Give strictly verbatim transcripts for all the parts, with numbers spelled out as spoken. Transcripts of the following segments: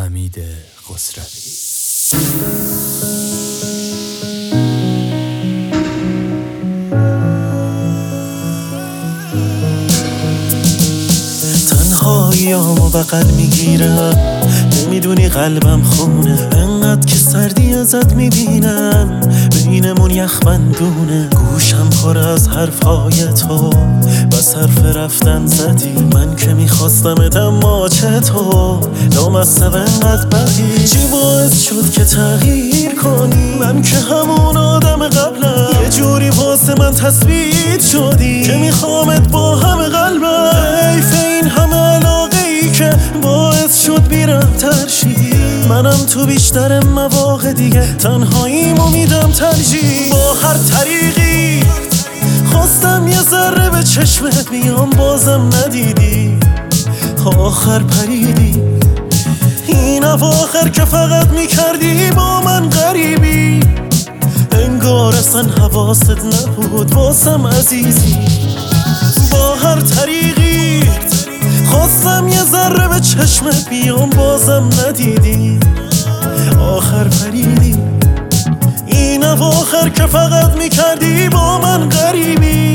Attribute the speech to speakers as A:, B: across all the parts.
A: حمید خسروی.
B: تنهاییامو بغل میگیرم، نمیدونی قلبم خونه، انقدر که سردی ازت میبینم، بینمون یخبندونه. گوشم پر از حرفهای تو، بس حرف رفتن زدی، من که میخواستم اما چطور نامستم انقدر بقی. چی باعث شد که تغییر کنی؟ من که همون آدم قبلم، یه جوری واسه من تثبیت شدی که میخوامت با همه قلبم. حیف این همه علاقه ای که باعث شد بیرم ترشی، منم تو بیشتر مواقع دیگه تنهاییمو میدم ترجیح. با هر طریقی خواستم یه ذره به چشمت بیام، بازم ندیدی، آخر پریدی. این اواخر که فقط میکردی با من غریبی، انگار اصلا حواست نبود واسم عزیزی. با هر طریقی خواستم یه ذره به چشمت بیام، بازم ندیدی، آخر پریدی. این اواخر که فقط میکردی با من غریبی،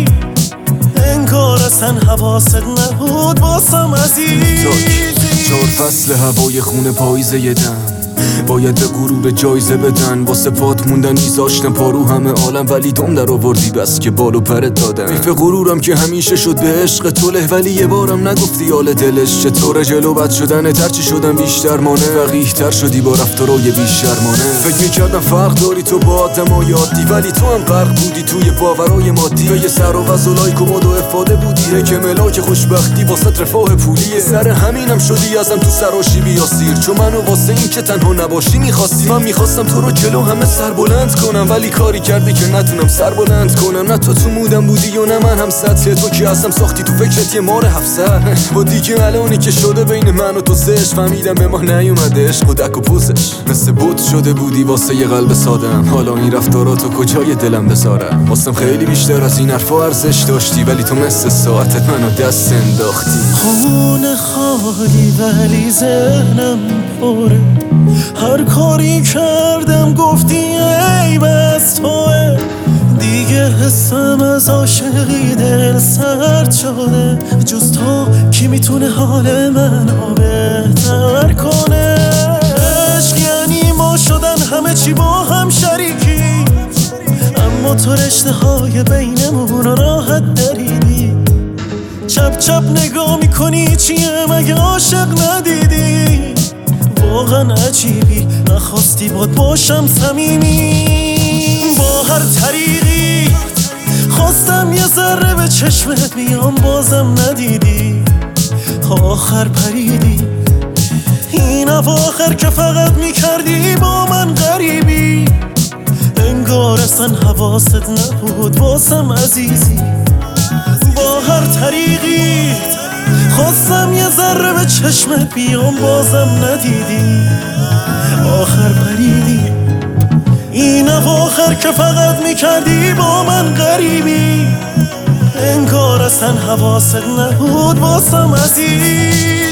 B: انگار اصلا حواست نبود واسم عزیزی.
C: چهار فصل هوای خونه پاییزه یه دم، باید به غرور جایزه بدن، واسه پات موندن میذاشتم پارو همه عالم، ولی دم در آوردی بس که بالو پرت دادم. حیف غرورم که همیشه شد به عشق تو له، ولی یه بارم نگفتی حال دلش چطوره. جلو بد شدن ترچی شدم بیشتر مانه، فقیه تر شدی با رفتارای بیشرمانه. فکر میکردم فرق داری تو با آدمای عادی، ولی تو هم غرق بودی توی باورای مادی. به یه سر و غزلای کمد و افاده بودی که ملاک خوشبختی واسه رفاه پولیه. سر همینم شدی ازم تو سراشی بیاسیر، چون منو واسه این که تنها نباشی میخواستی. من میخواستم تو رو جلو همه سر بلند کنم، ولی کاری کردی که نتونم سر بلند کنم. نه تو تو مودم بودی و نه من هم سطح تو که اصلا ساختی تو فکرت یه مار هفسر. با دیگه الانی که شده بین من و تو سش، فهمیدم به ما نیومده عشق و دک و پوزش. مثل بود شده بودی واسه یه قلب سادم، حالا این رفتاراتو کجای دلم بذارم. واسم خیلی بیشتر از این حرفا ارزش داشتی، ولی تو مثل ساعتت منو دست انداختی.
B: خونه خالی ولی ذهنم پره، هر کاری کردم گفتی ای بس توه. دیگه حسم از عاشقی دل سرد شده، جز تو کی میتونه حال منو بهتر کنه. عشق یعنی ما شدن همه چی با هم شریکی، اما تو رشته های بینمون رو راحت دریدی. چپ چپ نگاه میکنی چیه مگه عاشق ندیدی؟ واقعا عجیبی، نخواستی باد باشم صمیمی. با هر طریقی خواستم یه ذره به چشمت بیام، بازم ندیدی، آخر پریدی. این اواخر که فقط میکردی با من غریبی، انگار اصلا حواست نبود واسم عزیزی. با هر طریقی خواستم یه ذره به چشمت بیام، بازم ندیدی، آخر پریدی. این اواخر که فقط میکردی با من غریبی، انگار اصلا حواست نبود واسم عزیز.